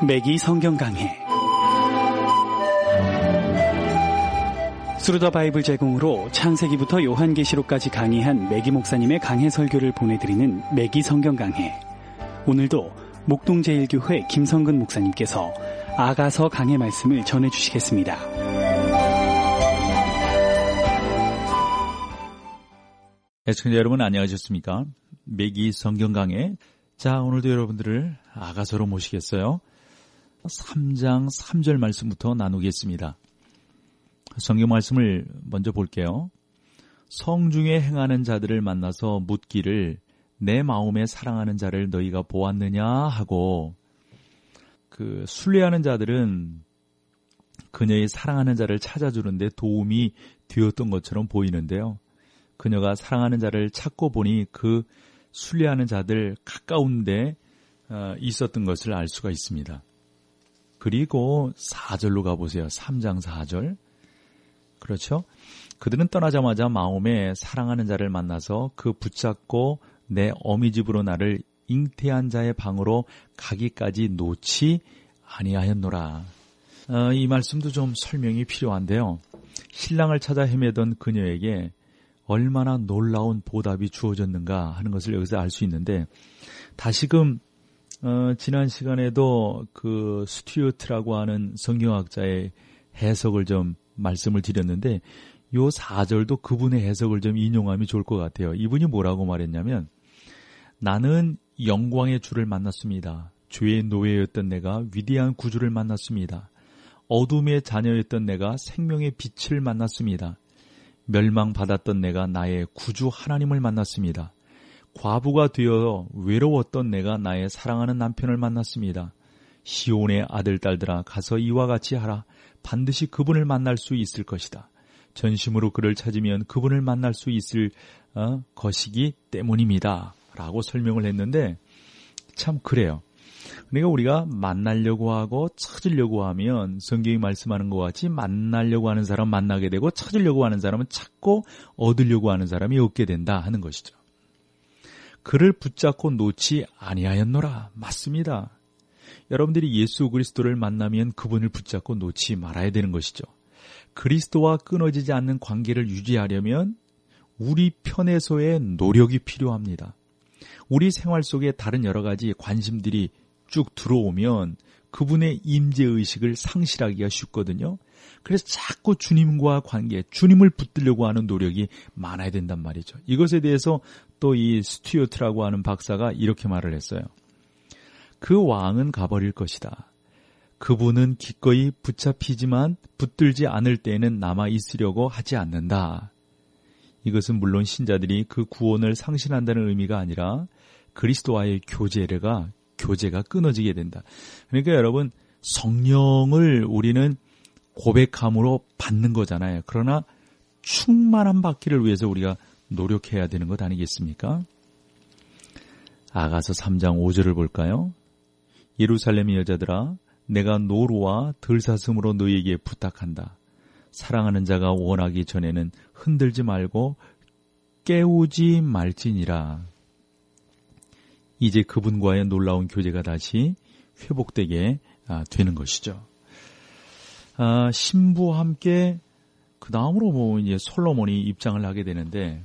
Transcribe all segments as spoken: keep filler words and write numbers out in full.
매기 성경 강해. 스루더 바이블 제공으로 창세기부터 요한계시록까지 강의한 매기 목사님의 강해 설교를 보내드리는 매기 성경 강해. 오늘도 목동제일교회 김성근 목사님께서 아가서 강해 말씀을 전해주시겠습니다. 애청자 여러분 안녕하셨습니까? 매기 성경 강해. 자, 오늘도 여러분들을 아가서로 모시겠어요. 삼 장 삼 절 말씀부터 나누겠습니다. 성경 말씀을 먼저 볼게요. 성중에 행하는 자들을 만나서 묻기를 내 마음에 사랑하는 자를 너희가 보았느냐 하고, 그 순례하는 자들은 그녀의 사랑하는 자를 찾아주는데 도움이 되었던 것처럼 보이는데요. 그녀가 사랑하는 자를 찾고 보니 그 순례하는 자들 가까운데 있었던 것을 알 수가 있습니다. 그리고 사 절로 가보세요. 삼 장 사 절. 그렇죠? 그들은 떠나자마자 마음에 사랑하는 자를 만나서 그 붙잡고 내 어미집으로 나를 잉태한 자의 방으로 가기까지 놓지 아니하였노라. 어, 이 말씀도 좀 설명이 필요한데요. 신랑을 찾아 헤매던 그녀에게 얼마나 놀라운 보답이 주어졌는가 하는 것을 여기서 알 수 있는데, 다시금 어, 지난 시간에도 그 스튜어트라고 하는 성경학자의 해석을 좀 말씀을 드렸는데, 요 사 절도 그분의 해석을 좀 인용하면 좋을 것 같아요. 이분이 뭐라고 말했냐면, 나는 영광의 주를 만났습니다. 죄의 노예였던 내가 위대한 구주를 만났습니다. 어둠의 자녀였던 내가 생명의 빛을 만났습니다. 멸망받았던 내가 나의 구주 하나님을 만났습니다. 과부가 되어 외로웠던 내가 나의 사랑하는 남편을 만났습니다. 시온의 아들 딸들아, 가서 이와 같이 하라. 반드시 그분을 만날 수 있을 것이다. 전심으로 그를 찾으면 그분을 만날 수 있을 어, 것이기 때문입니다. 라고 설명을 했는데, 참 그래요. 그러니까 우리가 만나려고 하고 찾으려고 하면 성경이 말씀하는 것 같이 만나려고 하는 사람 만나게 되고, 찾으려고 하는 사람은 찾고 얻으려고 하는 사람이 얻게 된다 하는 것이죠. 그를 붙잡고 놓지 아니하였노라. 맞습니다. 여러분들이 예수 그리스도를 만나면 그분을 붙잡고 놓지 말아야 되는 것이죠. 그리스도와 끊어지지 않는 관계를 유지하려면 우리 편에서의 노력이 필요합니다. 우리 생활 속에 다른 여러 가지 관심들이 쭉 들어오면 그분의 임재의식을 상실하기가 쉽거든요. 그래서 자꾸 주님과 관계, 주님을 붙들려고 하는 노력이 많아야 된단 말이죠. 이것에 대해서 또 이 스튜어트라고 하는 박사가 이렇게 말을 했어요. 그 왕은 가버릴 것이다. 그분은 기꺼이 붙잡히지만 붙들지 않을 때에는 남아 있으려고 하지 않는다. 이것은 물론 신자들이 그 구원을 상실한다는 의미가 아니라 그리스도와의 교제가 교제가 끊어지게 된다. 그러니까 여러분, 성령을 우리는 고백함으로 받는 거잖아요. 그러나 충만한 받기를 위해서 우리가 노력해야 되는 것 아니겠습니까? 아가서 삼 장 오 절을 볼까요? 예루살렘의 여자들아, 내가 노루와 들사슴으로 너희에게 부탁한다. 사랑하는 자가 원하기 전에는 흔들지 말고 깨우지 말지니라. 이제 그분과의 놀라운 교제가 다시 회복되게 되는 것이죠. 아, 신부와 함께 그 다음으로 뭐 이제 솔로몬이 입장을 하게 되는데,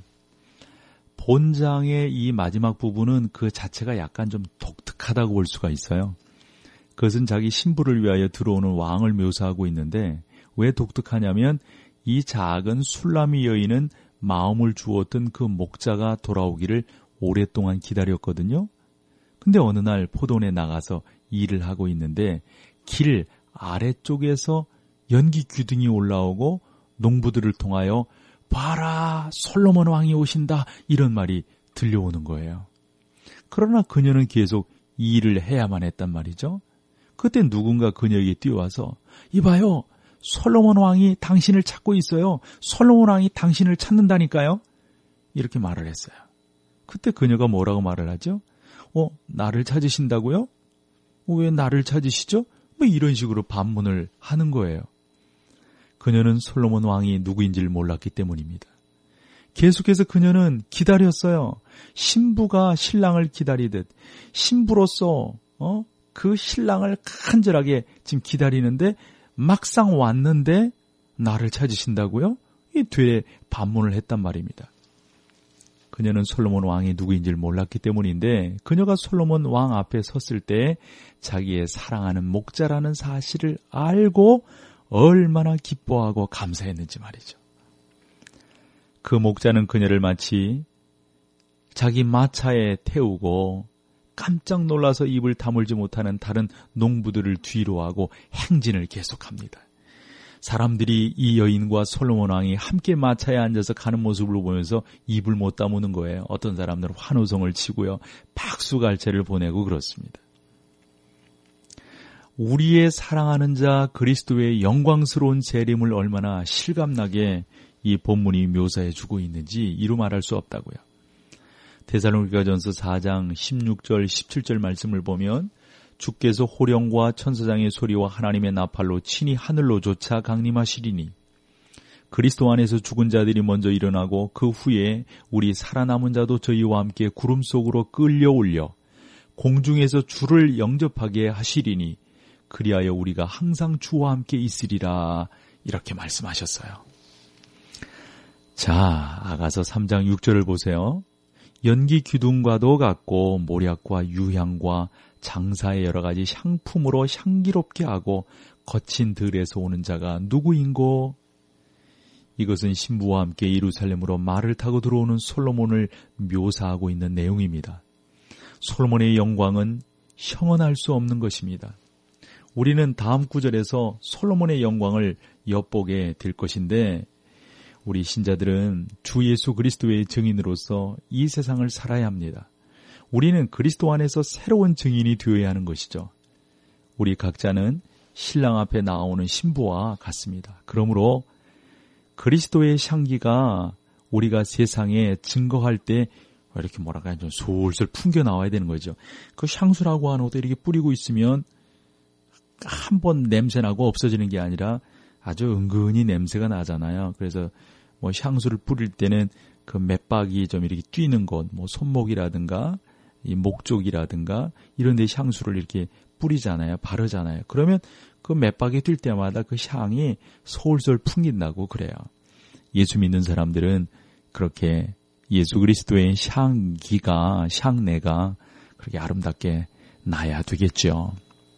본장의 이 마지막 부분은 그 자체가 약간 좀 독특하다고 볼 수가 있어요. 그것은 자기 신부를 위하여 들어오는 왕을 묘사하고 있는데, 왜 독특하냐면 이 작은 술라미 여인은 마음을 주었던 그 목자가 돌아오기를 오랫동안 기다렸거든요. 근데 어느 날 포도원에 나가서 일을 하고 있는데 길 아래쪽에서 연기 규등이 올라오고 농부들을 통하여 봐라, 솔로몬 왕이 오신다, 이런 말이 들려오는 거예요. 그러나 그녀는 계속 이 일을 해야만 했단 말이죠. 그때 누군가 그녀에게 뛰어와서 이봐요, 솔로몬 왕이 당신을 찾고 있어요. 솔로몬 왕이 당신을 찾는다니까요. 이렇게 말을 했어요. 그때 그녀가 뭐라고 말을 하죠? 어, 나를 찾으신다고요? 어, 왜 나를 찾으시죠? 뭐 이런 식으로 반문을 하는 거예요. 그녀는 솔로몬 왕이 누구인지를 몰랐기 때문입니다. 계속해서 그녀는 기다렸어요. 신부가 신랑을 기다리듯 신부로서 어? 그 신랑을 간절하게 지금 기다리는데 막상 왔는데 나를 찾으신다고요? 이 뒤에 반문을 했단 말입니다. 그녀는 솔로몬 왕이 누구인지를 몰랐기 때문인데 그녀가 솔로몬 왕 앞에 섰을 때 자기의 사랑하는 목자라는 사실을 알고 얼마나 기뻐하고 감사했는지 말이죠. 그 목자는 그녀를 마치 자기 마차에 태우고 깜짝 놀라서 입을 다물지 못하는 다른 농부들을 뒤로 하고 행진을 계속합니다. 사람들이 이 여인과 솔로몬 왕이 함께 마차에 앉아서 가는 모습을 보면서 입을 못 다무는 거예요. 어떤 사람들은 환호성을 치고요. 박수갈채를 보내고 그렇습니다. 우리의 사랑하는 자 그리스도의 영광스러운 재림을 얼마나 실감나게 이 본문이 묘사해주고 있는지 이루 말할 수 없다고요. 데살로니가전서 사 장 십육 절 십칠 절 말씀을 보면 주께서 호령과 천사장의 소리와 하나님의 나팔로 친히 하늘로 조차 강림하시리니 그리스도 안에서 죽은 자들이 먼저 일어나고 그 후에 우리 살아남은 자도 저희와 함께 구름 속으로 끌려올려 공중에서 주를 영접하게 하시리니 그리하여 우리가 항상 주와 함께 있으리라 이렇게 말씀하셨어요. 자, 아가서 삼 장 육 절을 보세요. 연기 기둥과도 같고 모략과 유향과 장사의 여러 가지 향품으로 향기롭게 하고 거친 들에서 오는 자가 누구인고? 이것은 신부와 함께 예루살렘으로 말을 타고 들어오는 솔로몬을 묘사하고 있는 내용입니다. 솔로몬의 영광은 형언할 수 없는 것입니다. 우리는 다음 구절에서 솔로몬의 영광을 엿보게 될 것인데 우리 신자들은 주 예수 그리스도의 증인으로서 이 세상을 살아야 합니다. 우리는 그리스도 안에서 새로운 증인이 되어야 하는 것이죠. 우리 각자는 신랑 앞에 나오는 신부와 같습니다. 그러므로 그리스도의 향기가 우리가 세상에 증거할 때 이렇게 뭐랄까 좀 솔솔 풍겨 나와야 되는 거죠. 그 향수라고 하는 것도 이렇게 뿌리고 있으면 한 번 냄새나고 없어지는 게 아니라 아주 은근히 냄새가 나잖아요. 그래서 뭐 향수를 뿌릴 때는 그 맥박이 좀 이렇게 뛰는 곳, 뭐 손목이라든가 이 목 쪽이라든가 이런 데 향수를 이렇게 뿌리잖아요. 바르잖아요. 그러면 그 맥박이 뛸 때마다 그 향이 솔솔 풍긴다고 그래요. 예수 믿는 사람들은 그렇게 예수 그리스도의 향기가, 향내가 그렇게 아름답게 나야 되겠죠.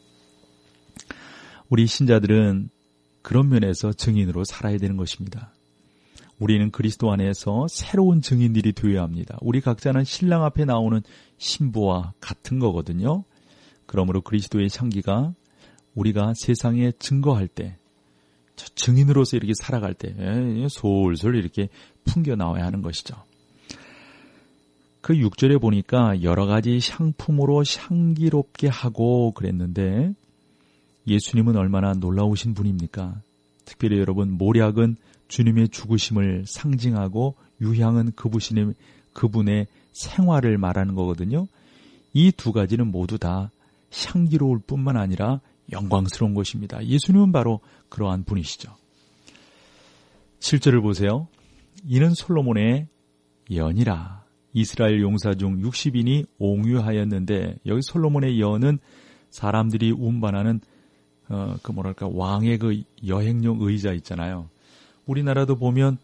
우리 신자들은 그런 면에서 증인으로 살아야 되는 것입니다. 우리는 그리스도 안에서 새로운 증인들이 되어야 합니다. 우리 각자는 신랑 앞에 나오는 신부와 같은 거거든요. 그러므로 그리스도의 향기가 우리가 세상에 증거할 때, 증인으로서 이렇게 살아갈 때 솔솔 이렇게 풍겨 나와야 하는 것이죠. 그 육 절에 보니까 여러 가지 향품으로 향기롭게 하고 그랬는데 예수님은 얼마나 놀라우신 분입니까? 특별히 여러분, 모략은 주님의 죽으심을 상징하고 유향은 그분의, 그분의 생활을 말하는 거거든요. 이 두 가지는 모두 다 향기로울 뿐만 아니라 영광스러운 것입니다. 예수님은 바로 그러한 분이시죠. 칠 절을 보세요. 이는 솔로몬의 연이라. 이스라엘 용사 중 육십 인이 옹유하였는데 여기 솔로몬의 연은 사람들이 운반하는 어, 그 뭐랄까 왕의 그 여행용 의자 있잖아요. 우리나라도 보면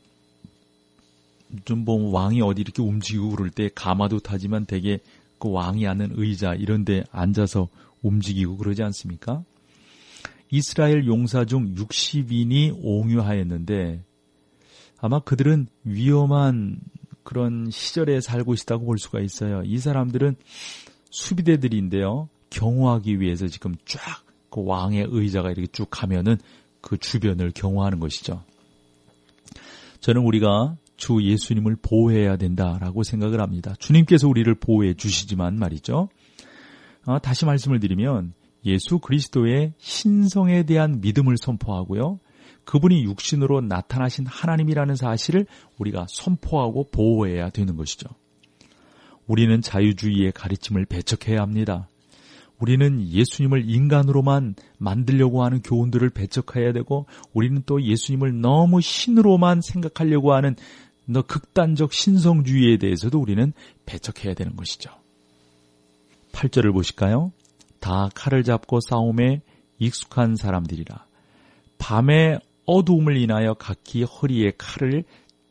좀 뭐 왕이 어디 이렇게 움직이고 그럴 때 가마도 타지만 되게 그 왕이 앉는 의자 이런 데 앉아서 움직이고 그러지 않습니까? 이스라엘 용사 중 육십 인이 옹유하였는데 아마 그들은 위험한 그런 시절에 살고 있다고 볼 수가 있어요. 이 사람들은 수비대들인데요. 경호하기 위해서 지금 쫙 그 왕의 의자가 이렇게 쭉 가면은 그 주변을 경호하는 것이죠. 저는 우리가 주 예수님을 보호해야 된다라고 생각을 합니다. 주님께서 우리를 보호해 주시지만 말이죠. 아, 다시 말씀을 드리면 예수 그리스도의 신성에 대한 믿음을 선포하고요. 그분이 육신으로 나타나신 하나님이라는 사실을 우리가 선포하고 보호해야 되는 것이죠. 우리는 자유주의의 가르침을 배척해야 합니다. 우리는 예수님을 인간으로만 만들려고 하는 교훈들을 배척해야 되고 우리는 또 예수님을 너무 신으로만 생각하려고 하는 너 극단적 신성주의에 대해서도 우리는 배척해야 되는 것이죠. 팔 절을 보실까요? 다 칼을 잡고 싸움에 익숙한 사람들이라. 밤에 어두움을 인하여 각기 허리에 칼을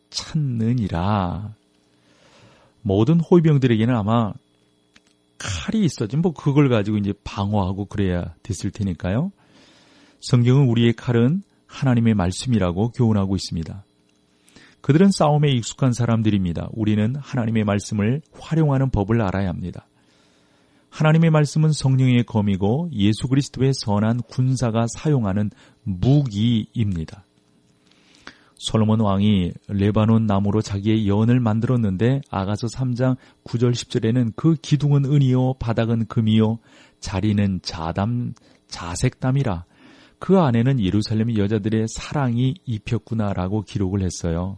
찾느니라. 모든 호위병들에게는 아마 칼이 있어지 뭐 그걸 가지고 이제 방어하고 그래야 됐을 테니까요. 성경은 우리의 칼은 하나님의 말씀이라고 교훈하고 있습니다. 그들은 싸움에 익숙한 사람들입니다. 우리는 하나님의 말씀을 활용하는 법을 알아야 합니다. 하나님의 말씀은 성령의 검이고 예수 그리스도의 선한 군사가 사용하는 무기입니다. 솔로몬 왕이 레바논 나무로 자기의 연을 만들었는데 아가서 삼 장 구 절 십 절에는 그 기둥은 은이요 바닥은 금이요 자리는 자담 자색담이라. 그 안에는 예루살렘 여자들의 사랑이 입혔구나라고 기록을 했어요.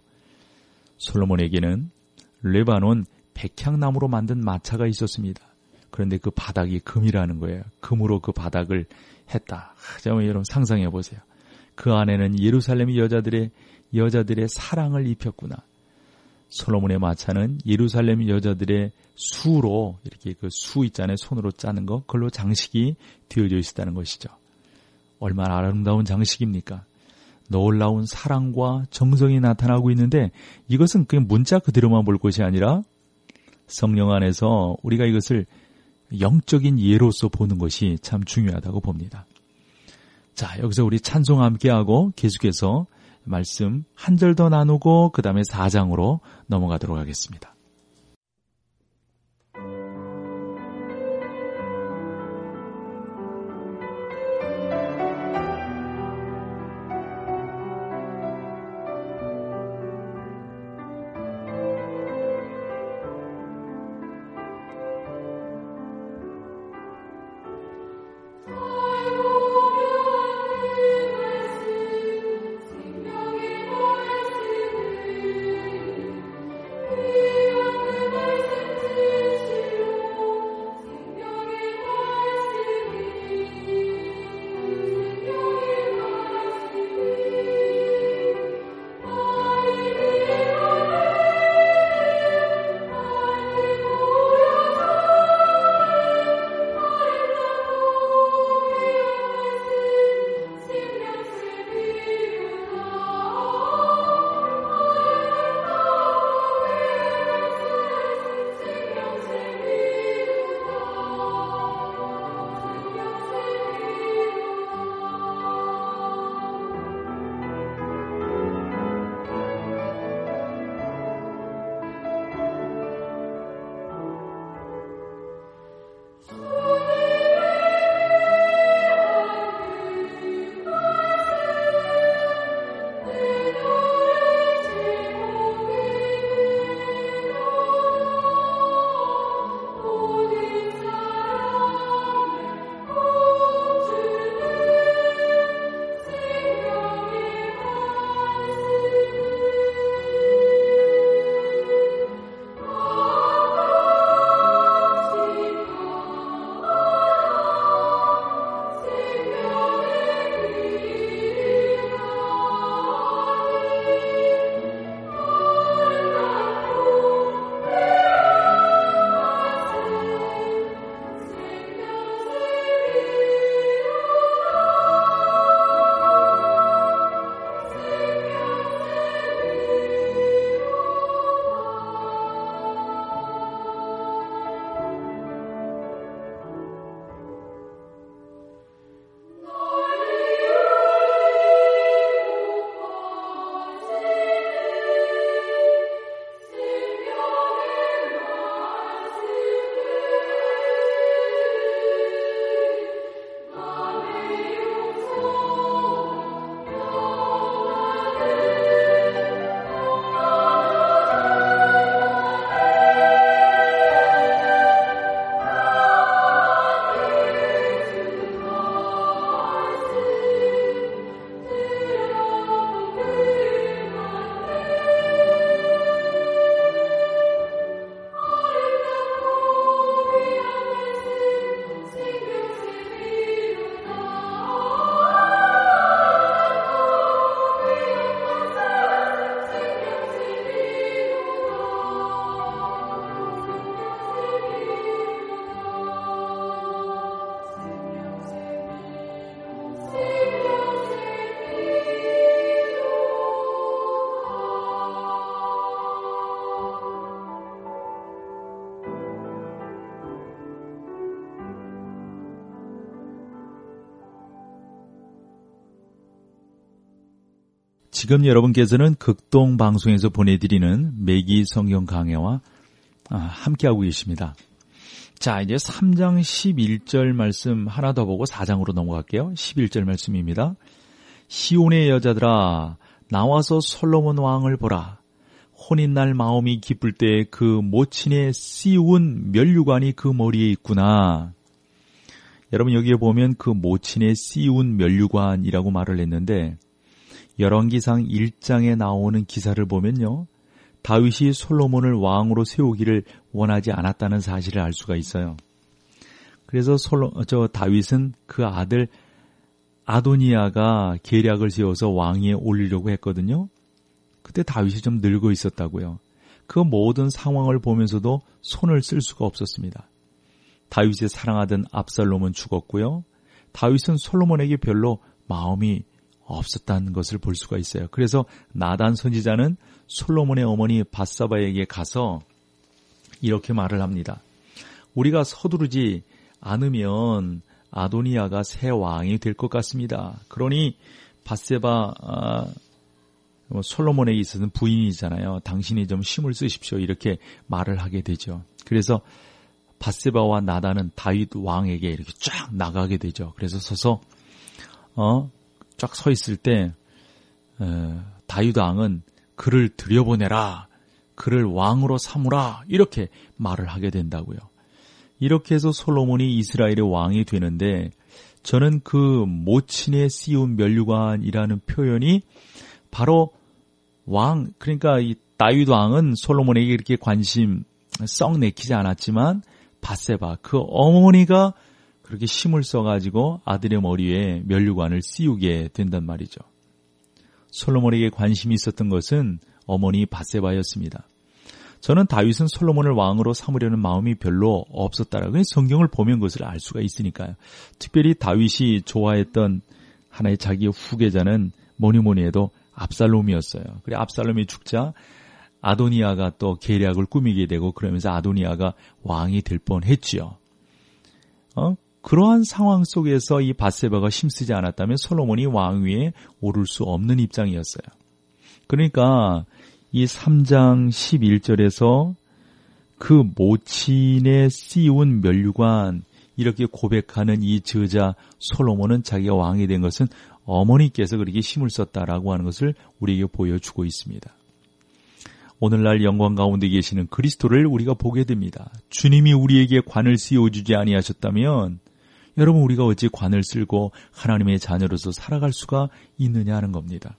솔로몬에게는 레바논 백향나무로 만든 마차가 있었습니다. 그런데 그 바닥이 금이라는 거예요. 금으로 그 바닥을 했다. 여러분 상상해 보세요. 그 안에는 예루살렘 여자들의 여자들의 사랑을 입혔구나. 솔로몬의 마차는 예루살렘 여자들의 수로 이렇게 그 수 있잖아요. 손으로 짜는 거. 그걸로 장식이 되어져 있었다는 것이죠. 얼마나 아름다운 장식입니까? 놀라운 사랑과 정성이 나타나고 있는데 이것은 그냥 문자 그대로만 볼 것이 아니라 성령 안에서 우리가 이것을 영적인 예로서 보는 것이 참 중요하다고 봅니다. 자, 여기서 우리 찬송 함께하고 계속해서 말씀 한 절 더 나누고 그 다음에 사 장으로 넘어가도록 하겠습니다. Thank you. 지금 여러분께서는 극동 방송에서 보내드리는 매기 성경 강해와 함께하고 계십니다. 자, 이제 삼 장 십일 절 말씀 하나 더 보고 사 장으로 넘어갈게요. 십일 절 말씀입니다. 시온의 여자들아 나와서 솔로몬 왕을 보라. 혼인날 마음이 기쁠 때 그 모친의 씌운 면류관이 그 머리에 있구나. 여러분 여기에 보면 그 모친의 씌운 면류관이라고 말을 했는데 열왕기상 일 장에 나오는 기사를 보면요. 다윗이 솔로몬을 왕으로 세우기를 원하지 않았다는 사실을 알 수가 있어요. 그래서 솔로, 저 다윗은 그 아들 아도니아가 계략을 세워서 왕위에 올리려고 했거든요. 그때 다윗이 좀 늙어 있었다고요. 그 모든 상황을 보면서도 손을 쓸 수가 없었습니다. 다윗이 사랑하던 압살롬은 죽었고요. 다윗은 솔로몬에게 별로 마음이 없었다는 것을 볼 수가 있어요. 그래서 나단 선지자는 솔로몬의 어머니 밧사바에게 가서 이렇게 말을 합니다. 우리가 서두르지 않으면 아도니아가 새 왕이 될 것 같습니다. 그러니 밧세바 아, 솔로몬에게 있어서는 부인이잖아요. 당신이 좀 힘을 쓰십시오. 이렇게 말을 하게 되죠. 그래서 밧세바와 나단은 다윗 왕에게 이렇게 쫙 나가게 되죠. 그래서 서서 어, 쫙 서 있을 때 에, 다윗 왕은 그를 들여보내라. 그를 왕으로 삼으라. 이렇게 말을 하게 된다고요. 이렇게 해서 솔로몬이 이스라엘의 왕이 되는데 저는 그 모친의 씌운 면류관이라는 표현이 바로 왕, 그러니까 이 다윗 왕은 솔로몬에게 이렇게 관심 썩 내키지 않았지만 밧세바, 그 어머니가 그렇게 힘을 써가지고 아들의 머리에 면류관을 씌우게 된단 말이죠. 솔로몬에게 관심이 있었던 것은 어머니 밧세바였습니다. 저는 다윗은 솔로몬을 왕으로 삼으려는 마음이 별로 없었다라고 성경을 보면 그것을 알 수가 있으니까요. 특별히 다윗이 좋아했던 하나의 자기의 후계자는 뭐니 뭐니 해도 압살롬이었어요. 그래 압살롬이 죽자 아도니아가 또 계략을 꾸미게 되고 그러면서 아도니아가 왕이 될 뻔했지요. 어? 그러한 상황 속에서 이 밧세바가 힘쓰지 않았다면 솔로몬이 왕위에 오를 수 없는 입장이었어요. 그러니까 이 삼 장 십일 절에서 그 모친의 씌운 면류관 이렇게 고백하는 이 저자 솔로몬은 자기가 왕이 된 것은 어머니께서 그렇게 힘을 썼다라고 하는 것을 우리에게 보여주고 있습니다. 오늘날 영광 가운데 계시는 그리스도를 우리가 보게 됩니다. 주님이 우리에게 관을 씌워주지 아니하셨다면 여러분 우리가 어찌 관을 쓸고 하나님의 자녀로서 살아갈 수가 있느냐 하는 겁니다.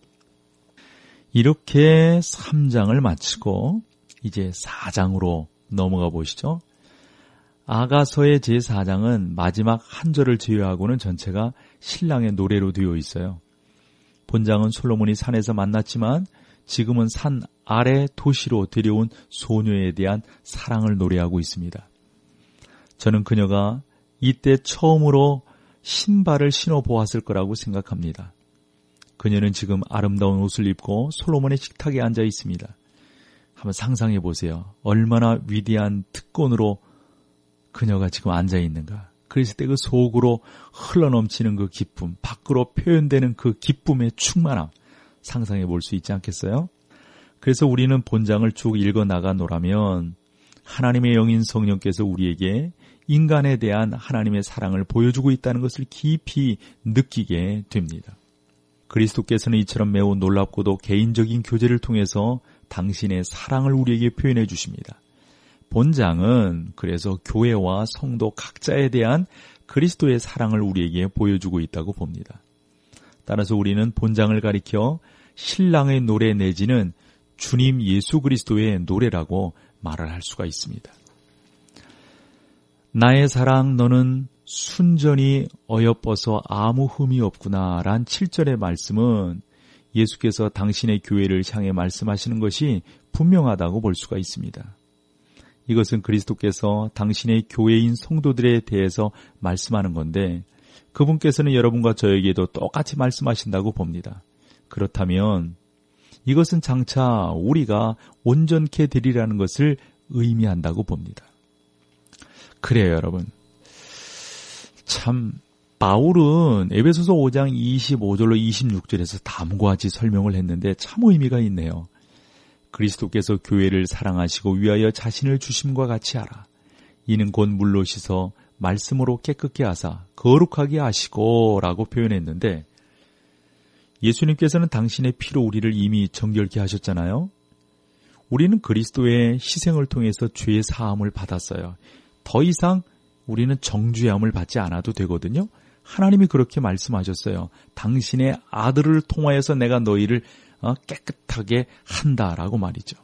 이렇게 삼 장을 마치고 이제 사 장으로 넘어가 보시죠. 아가서의 제사 장은 마지막 한 절을 제외하고는 전체가 신랑의 노래로 되어 있어요. 본장은 솔로몬이 산에서 만났지만 지금은 산 아래 도시로 데려온 소녀에 대한 사랑을 노래하고 있습니다. 저는 그녀가 이때 처음으로 신발을 신어보았을 거라고 생각합니다. 그녀는 지금 아름다운 옷을 입고 솔로몬의 식탁에 앉아 있습니다. 한번 상상해 보세요. 얼마나 위대한 특권으로 그녀가 지금 앉아 있는가. 그랬을 때 그 속으로 흘러넘치는 그 기쁨, 밖으로 표현되는 그 기쁨의 충만함 상상해 볼 수 있지 않겠어요? 그래서 우리는 본장을 쭉 읽어 나가노라면 하나님의 영인 성령께서 우리에게 인간에 대한 하나님의 사랑을 보여주고 있다는 것을 깊이 느끼게 됩니다. 그리스도께서는 이처럼 매우 놀랍고도 개인적인 교제를 통해서 당신의 사랑을 우리에게 표현해 주십니다. 본장은 그래서 교회와 성도 각자에 대한 그리스도의 사랑을 우리에게 보여주고 있다고 봅니다. 따라서 우리는 본장을 가리켜 신랑의 노래 내지는 주님 예수 그리스도의 노래라고 말을 할 수가 있습니다. 나의 사랑 너는 순전히 어여뻐서 아무 흠이 없구나 란 칠 절의 말씀은 예수께서 당신의 교회를 향해 말씀하시는 것이 분명하다고 볼 수가 있습니다. 이것은 그리스도께서 당신의 교회인 성도들에 대해서 말씀하는 건데 그분께서는 여러분과 저에게도 똑같이 말씀하신다고 봅니다. 그렇다면 이것은 장차 우리가 온전케 되리라는 것을 의미한다고 봅니다. 그래요, 여러분. 참 바울은 에베소서 오 장 이십오 절로 이십육 절에서 다음과 같이 설명을 했는데 참 의미가 있네요. 그리스도께서 교회를 사랑하시고 위하여 자신을 주심과 같이 하라. 이는 곧 물로 씻어 말씀으로 깨끗게 하사 거룩하게 하시고 라고 표현했는데, 예수님께서는 당신의 피로 우리를 이미 정결케 하셨잖아요. 우리는 그리스도의 희생을 통해서 죄의 사함을 받았어요. 더 이상 우리는 정죄함을 받지 않아도 되거든요. 하나님이 그렇게 말씀하셨어요. 당신의 아들을 통하여서 내가 너희를 깨끗하게 한다라고 말이죠.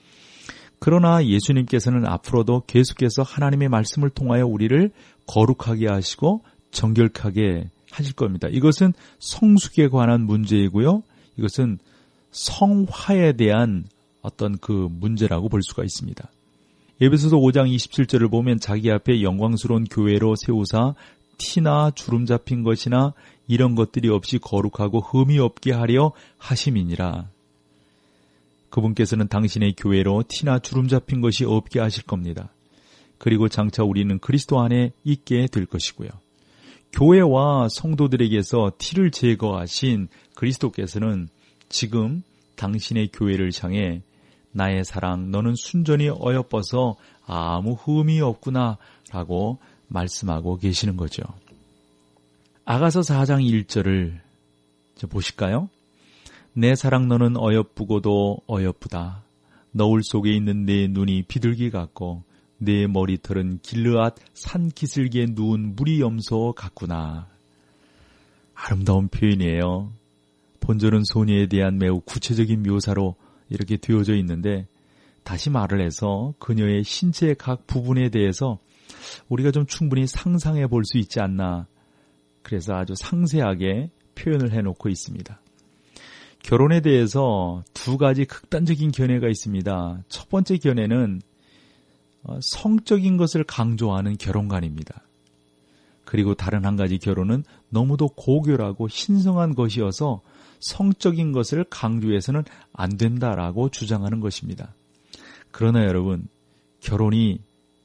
그러나 예수님께서는 앞으로도 계속해서 하나님의 말씀을 통하여 우리를 거룩하게 하시고 정결하게 하실 겁니다. 이것은 성숙에 관한 문제이고요. 이것은 성화에 대한 어떤 그 문제라고 볼 수가 있습니다. 에베소서 오 장 이십칠 절을 보면 자기 앞에 영광스러운 교회로 세우사 티나 주름 잡힌 것이나 이런 것들이 없이 거룩하고 흠이 없게 하려 하심이니라. 그분께서는 당신의 교회로 티나 주름 잡힌 것이 없게 하실 겁니다. 그리고 장차 우리는 그리스도 안에 있게 될 것이고요. 교회와 성도들에게서 티를 제거하신 그리스도께서는 지금 당신의 교회를 향해 나의 사랑, 너는 순전히 어여뻐서 아무 흠이 없구나 라고 말씀하고 계시는 거죠. 아가서 사 장 일 절을 보실까요? 내 사랑 너는 어여쁘고도 어여쁘다. 너울 속에 있는 내 눈이 비둘기 같고 내 머리털은 길르앗 산 기슭에 누운 무리 염소 같구나. 아름다운 표현이에요. 본절은 소녀에 대한 매우 구체적인 묘사로 이렇게 되어져 있는데, 다시 말을 해서 그녀의 신체의 각 부분에 대해서 우리가 좀 충분히 상상해 볼 수 있지 않나. 그래서 아주 상세하게 표현을 해놓고 있습니다. 결혼에 대해서 두 가지 극단적인 견해가 있습니다. 첫 번째 견해는 성적인 것을 강조하는 결혼관입니다. 그리고 다른 한 가지 결혼은 너무도 고결하고 신성한 것이어서 성적인 것을 강조해서는 안 된다라고 주장하는 것입니다. 그러나 여러분, 결혼이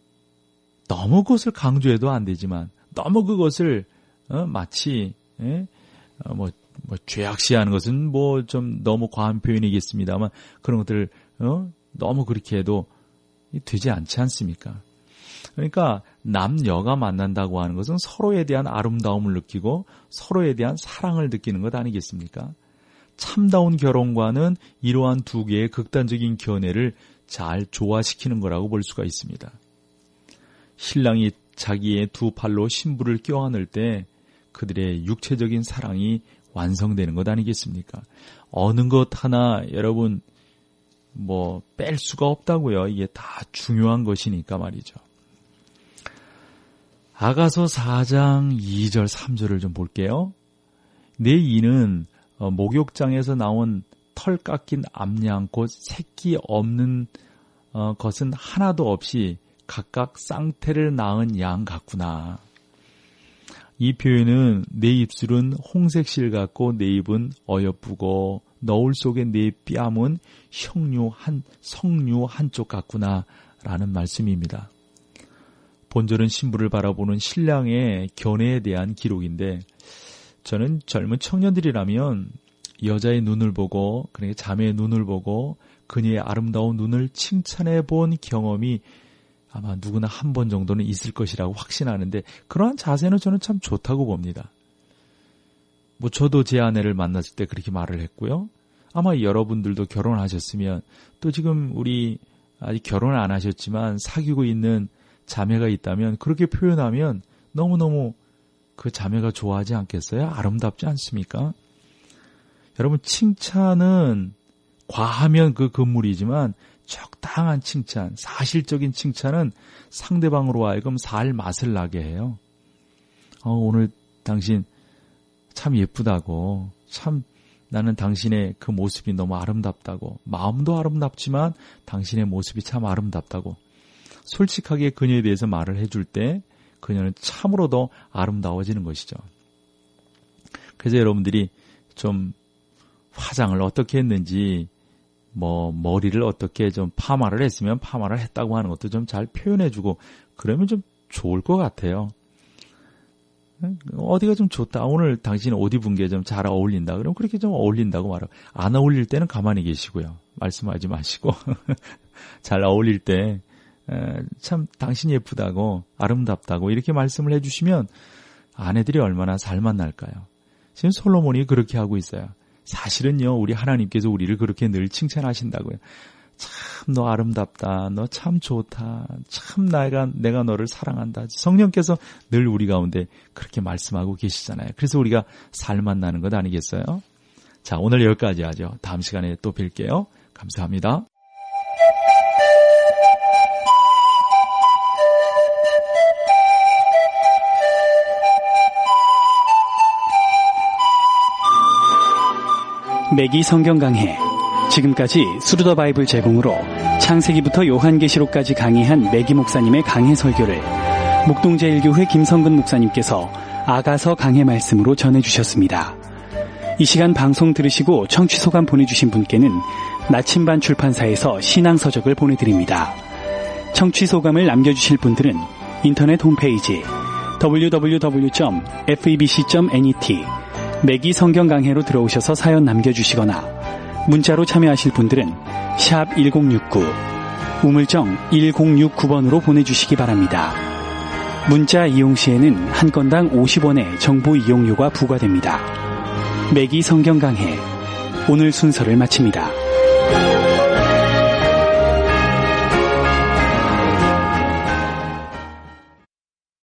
너무 그것을 강조해도 안 되지만 너무 그것을 어, 마치 예? 어, 뭐, 뭐 죄악시하는 것은 뭐 좀 너무 과한 표현이겠습니다만 그런 것들을 어? 너무 그렇게 해도 되지 않지 않습니까? 그러니까 남녀가 만난다고 하는 것은 서로에 대한 아름다움을 느끼고 서로에 대한 사랑을 느끼는 것 아니겠습니까? 참다운 결혼과는 이러한 두 개의 극단적인 견해를 잘 조화시키는 거라고 볼 수가 있습니다. 신랑이 자기의 두 팔로 신부를 껴안을 때 그들의 육체적인 사랑이 완성되는 것 아니겠습니까? 어느 것 하나 여러분 뭐 뺄 수가 없다고요. 이게 다 중요한 것이니까 말이죠. 아가서 사 장 이 절 삼 절을 좀 볼게요. 내 이는 목욕장에서 나온 털 깎인 암양 곧 새끼 없는 것은 하나도 없이 각각 쌍태를 낳은 양 같구나. 이 표현은 내 입술은 홍색실 같고 내 입은 어여쁘고 너울 속의 내 뺨은 형류 한 성류 한쪽 같구나 라는 말씀입니다. 본절은 신부를 바라보는 신랑의 견해에 대한 기록인데, 저는 젊은 청년들이라면 여자의 눈을 보고, 그러니까 자매의 눈을 보고 그녀의 아름다운 눈을 칭찬해 본 경험이 아마 누구나 한 번 정도는 있을 것이라고 확신하는데, 그러한 자세는 저는 참 좋다고 봅니다. 뭐 저도 제 아내를 만났을 때 그렇게 말을 했고요. 아마 여러분들도 결혼하셨으면, 또 지금 우리 아직 결혼을 안 하셨지만 사귀고 있는 자매가 있다면 그렇게 표현하면 너무너무 그 자매가 좋아하지 않겠어요? 아름답지 않습니까? 여러분, 칭찬은 과하면 그 금물이지만 적당한 칭찬, 사실적인 칭찬은 상대방으로 하여금 살 맛을 나게 해요. 어, 오늘 당신 참 예쁘다고, 참 나는 당신의 그 모습이 너무 아름답다고, 마음도 아름답지만 당신의 모습이 참 아름답다고 솔직하게 그녀에 대해서 말을 해줄 때 그녀는 참으로 더 아름다워지는 것이죠. 그래서 여러분들이 좀 화장을 어떻게 했는지, 뭐 머리를 어떻게 좀 파마를 했으면 파마를 했다고 하는 것도 좀 잘 표현해주고 그러면 좀 좋을 것 같아요. 어디가 좀 좋다. 오늘 당신 옷 입은 게 좀 잘 어울린다. 그럼 그렇게 좀 어울린다고 말하고, 안 어울릴 때는 가만히 계시고요. 말씀하지 마시고 잘 어울릴 때 참 당신 예쁘다고 아름답다고 이렇게 말씀을 해주시면 아내들이 얼마나 잘 만날까요? 지금 솔로몬이 그렇게 하고 있어요. 사실은요, 우리 하나님께서 우리를 그렇게 늘 칭찬하신다고요. 참 너 아름답다. 너 참 좋다. 참 내가, 내가 너를 사랑한다. 성령께서 늘 우리 가운데 그렇게 말씀하고 계시잖아요. 그래서 우리가 잘 만나는 것 아니겠어요? 자, 오늘 여기까지 하죠. 다음 시간에 또 뵐게요. 감사합니다. 매기 성경 강해. 지금까지 스루더 바이블 제공으로 창세기부터 요한계시록까지 강의한 매기 목사님의 강해 설교를 목동제일교회 김성근 목사님께서 아가서 강해 말씀으로 전해주셨습니다. 이 시간 방송 들으시고 청취 소감 보내주신 분께는 나침반 출판사에서 신앙서적을 보내드립니다. 청취 소감을 남겨주실 분들은 인터넷 홈페이지 더블유 더블유 더블유 점 에프이비씨 점 엔이티 매기 성경 강해로 들어오셔서 사연 남겨주시거나 문자로 참여하실 분들은 샵 일공육구 우물정 일공육구 번으로 보내주시기 바랍니다. 문자 이용 시에는 한 건당 오십 원의 정보 이용료가 부과됩니다. 매기 성경 강해 오늘 순서를 마칩니다.